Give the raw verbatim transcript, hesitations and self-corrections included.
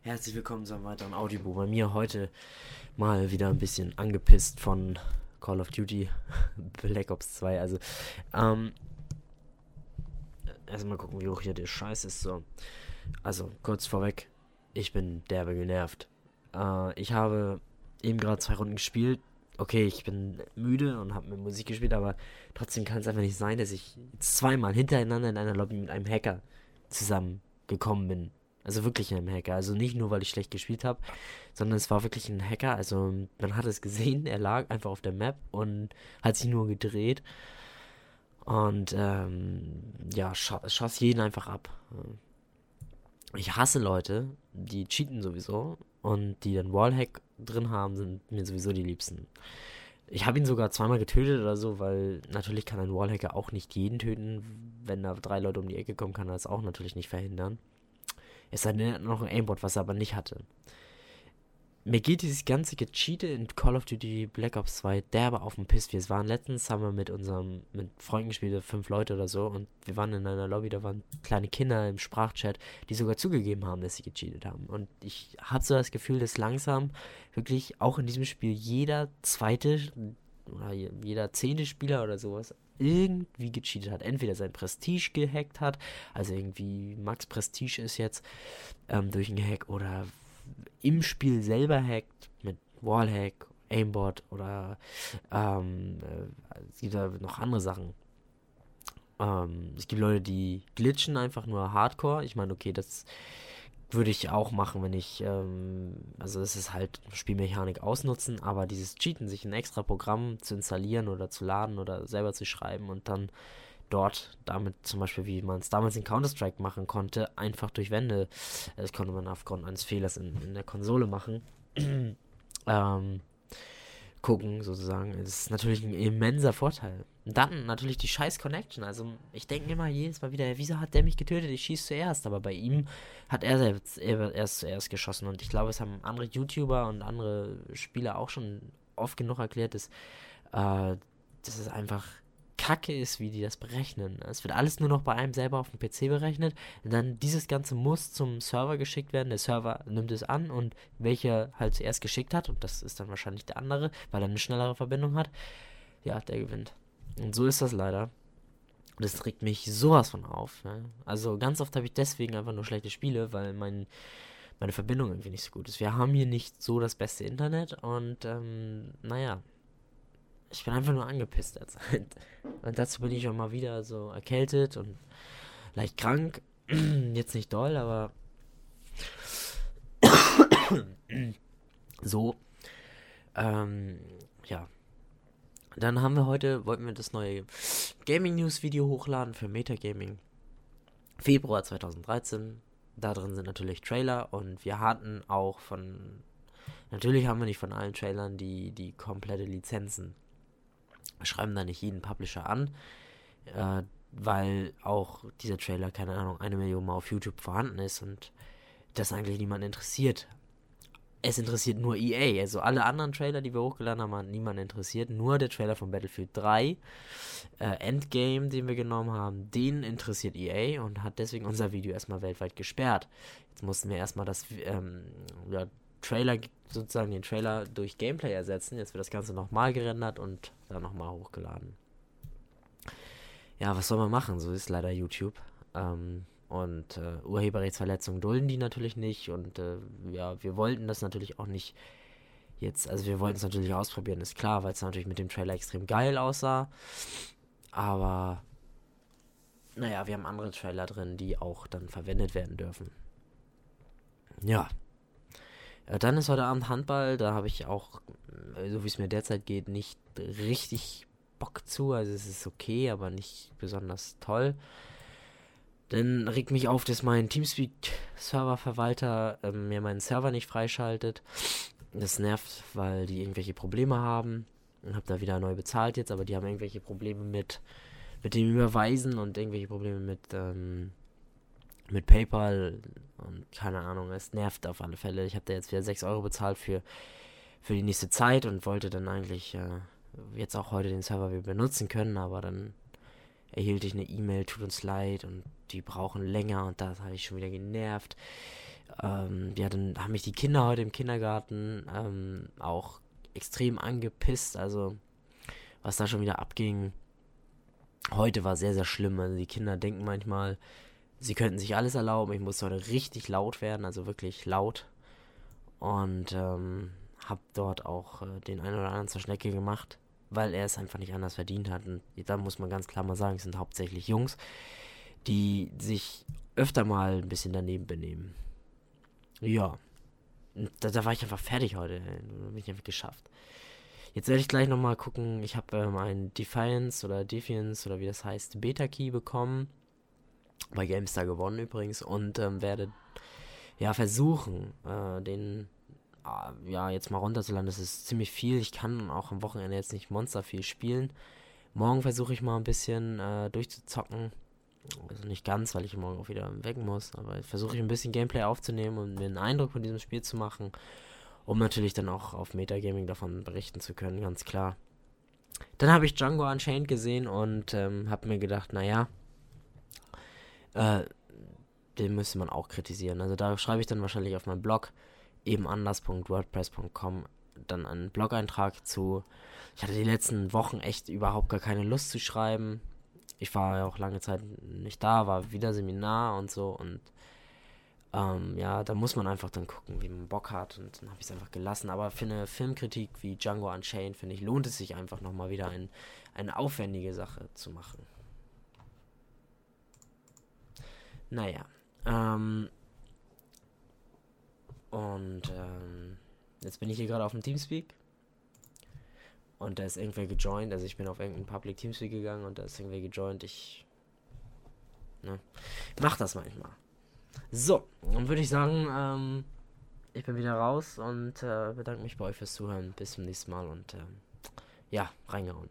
Herzlich willkommen zu einem weiteren Audiobuch. Bei mir heute mal wieder ein bisschen angepisst von Call of Duty Black Ops zwei. Also, ähm, erstmal gucken, wie hoch hier der Scheiß ist. So, also, kurz vorweg, ich bin derbe genervt. Äh, ich habe eben gerade zwei Runden gespielt. Okay, ich bin müde und habe mit Musik gespielt, aber trotzdem kann es einfach nicht sein, dass ich zweimal hintereinander in einer Lobby mit einem Hacker zusammengekommen bin. Also wirklich einem Hacker. Also nicht nur, weil ich schlecht gespielt habe, sondern es war wirklich ein Hacker. Also man hat es gesehen, er lag einfach auf der Map und hat sich nur gedreht. Und ähm, ja, scho schoss jeden einfach ab. Ich hasse Leute, die cheaten sowieso und die dann Wallhack drin haben, sind mir sowieso die Liebsten. Ich habe ihn sogar zweimal getötet oder so, weil natürlich kann ein Wallhacker auch nicht jeden töten. Wenn da drei Leute um die Ecke kommen, kann er das auch natürlich nicht verhindern. Es sei denn, er hat noch ein Aimbot, was er aber nicht hatte. Mir geht dieses ganze Gecheate in Call of Duty Black Ops zwei derbe auf den Piss. Wir waren letztens, haben wir mit unserem, mit Freunden gespielt, fünf Leute oder so, und wir waren in einer Lobby, da waren kleine Kinder im Sprachchat, die sogar zugegeben haben, dass sie gecheatet haben. Und ich habe so das Gefühl, dass langsam wirklich auch in diesem Spiel jeder zweite oder jeder zehnte Spieler oder sowas irgendwie gecheatet hat. Entweder sein Prestige gehackt hat, also irgendwie Max Prestige ist jetzt ähm, durch einen Hack, oder im Spiel selber hackt mit Wallhack, Aimbot oder ähm, äh, es gibt da noch andere Sachen. Ähm, es gibt Leute, die glitchen einfach nur Hardcore. Ich meine, okay, das würde ich auch machen, wenn ich, ähm, also es ist halt Spielmechanik ausnutzen, aber dieses Cheaten, sich ein extra Programm zu installieren oder zu laden oder selber zu schreiben und dann dort damit zum Beispiel, wie man es damals in Counter-Strike machen konnte, einfach durch Wände, das konnte man aufgrund eines Fehlers in, in der Konsole machen, ähm, gucken sozusagen, das ist natürlich ein immenser Vorteil. Und dann natürlich die scheiß Connection, also ich denke immer jedes Mal wieder, wieso hat der mich getötet, ich schieße zuerst, aber bei ihm hat er selbst er erst zuerst geschossen, und ich glaube, es haben andere YouTuber und andere Spieler auch schon oft genug erklärt, dass, äh, dass es einfach Kacke ist, wie die das berechnen. Es wird alles nur noch bei einem selber auf dem P C berechnet. Und dann dieses Ganze muss zum Server geschickt werden. Der Server nimmt es an, und welcher halt zuerst geschickt hat, und das ist dann wahrscheinlich der andere, weil er eine schnellere Verbindung hat, ja, der gewinnt. Und so ist das leider. Und das regt mich sowas von auf. Ne? Also ganz oft habe ich deswegen einfach nur schlechte Spiele, weil mein, meine Verbindung irgendwie nicht so gut ist. Wir haben hier nicht so das beste Internet, und ähm, naja, ich bin einfach nur angepisst derzeit. Und dazu bin ich auch mal wieder so erkältet und leicht krank. Jetzt nicht doll, aber so. Ähm, ja. Dann haben wir heute, wollten wir das neue Gaming News Video hochladen für Metagaming. Februar zweitausenddreizehn. Da drin sind natürlich Trailer, und wir hatten auch von, natürlich haben wir nicht von allen Trailern die, die komplette Lizenzen. Wir schreiben da nicht jeden Publisher an, äh, weil auch dieser Trailer, keine Ahnung, eine Million Mal auf YouTube vorhanden ist und das eigentlich niemand interessiert. Es interessiert nur E A, also alle anderen Trailer, die wir hochgeladen haben, hat niemand interessiert. Nur der Trailer von Battlefield drei, äh, Endgame, den wir genommen haben, den interessiert E A und hat deswegen unser Video erstmal weltweit gesperrt. Jetzt mussten wir erstmal das ähm, ja, Trailer, sozusagen den Trailer durch Gameplay ersetzen. Jetzt wird das Ganze nochmal gerendert und dann nochmal hochgeladen. Ja, was soll man machen? So ist leider YouTube. Ähm, und äh, Urheberrechtsverletzungen dulden die natürlich nicht. Und äh, ja, wir wollten das natürlich auch nicht jetzt, also wir wollten es natürlich ausprobieren, ist klar, weil es natürlich mit dem Trailer extrem geil aussah. Aber naja, wir haben andere Trailer drin, die auch dann verwendet werden dürfen. Ja. Dann ist heute Abend Handball, da habe ich auch, so wie es mir derzeit geht, nicht richtig Bock zu. Also es ist okay, aber nicht besonders toll. Dann regt mich auf, dass mein Teamspeak-Serververwalter äh, mir meinen Server nicht freischaltet. Das nervt, weil die irgendwelche Probleme haben. Ich habe da wieder neu bezahlt jetzt, aber die haben irgendwelche Probleme mit, mit dem Überweisen und irgendwelche Probleme mit, ähm, mit PayPal und keine Ahnung, es nervt auf alle Fälle. Ich habe da jetzt wieder sechs Euro bezahlt für, für die nächste Zeit und wollte dann eigentlich äh, jetzt auch heute den Server wieder benutzen können, aber dann erhielt ich eine E-Mail, tut uns leid, und die brauchen länger, und da habe ich schon wieder genervt. Ähm, ja, dann haben mich die Kinder heute im Kindergarten ähm, auch extrem angepisst. Also, was da schon wieder abging, heute war sehr, sehr schlimm. Also, die Kinder denken manchmal, sie könnten sich alles erlauben. Ich musste heute richtig laut werden, also wirklich laut. Und ähm, hab dort auch äh, den einen oder anderen zur Schnecke gemacht, weil er es einfach nicht anders verdient hat. Und da muss man ganz klar mal sagen, es sind hauptsächlich Jungs, die sich öfter mal ein bisschen daneben benehmen. Ja, da, da war ich einfach fertig heute. Da bin ich einfach geschafft. Jetzt werde ich gleich nochmal gucken. Ich habe ähm, einen Defiance oder Defiance oder wie das heißt, Beta-Key bekommen. Bei GameStar gewonnen übrigens. Und ähm, werde ja versuchen, äh, den äh, ja jetzt mal runterzuladen. Das ist ziemlich viel. Ich kann auch am Wochenende jetzt nicht monster viel spielen. Morgen versuche ich mal ein bisschen äh, durchzuzocken. Also nicht ganz, weil ich morgen auch wieder weg muss. Aber versuche ich ein bisschen Gameplay aufzunehmen und mir einen Eindruck von diesem Spiel zu machen. Um natürlich dann auch auf Metagaming davon berichten zu können, ganz klar. Dann habe ich Django Unchained gesehen und ähm, habe mir gedacht, naja, äh, den müsste man auch kritisieren. Also da schreibe ich dann wahrscheinlich auf meinem Blog eben anders punkt wordpress punkt com dann einen Blog-Eintrag zu. Ich hatte die letzten Wochen echt überhaupt gar keine Lust zu schreiben. Ich war ja auch lange Zeit nicht da, war wieder Seminar und so und ähm, ja, da muss man einfach dann gucken, wie man Bock hat und dann habe ich es einfach gelassen. Aber für eine Filmkritik wie Django Unchained, finde ich, lohnt es sich einfach nochmal wieder ein, eine aufwendige Sache zu machen. Naja, ähm, und ähm, jetzt bin ich hier gerade auf dem Teamspeak und da ist irgendwer gejoint, also ich bin auf irgendeinen Public Teamspeak gegangen und da ist irgendwer gejoint, ich, ne, mach das manchmal. So, dann würde ich sagen, ähm, ich bin wieder raus und äh, bedanke mich bei euch fürs Zuhören. Bis zum nächsten Mal und ähm, ja, reingehauen.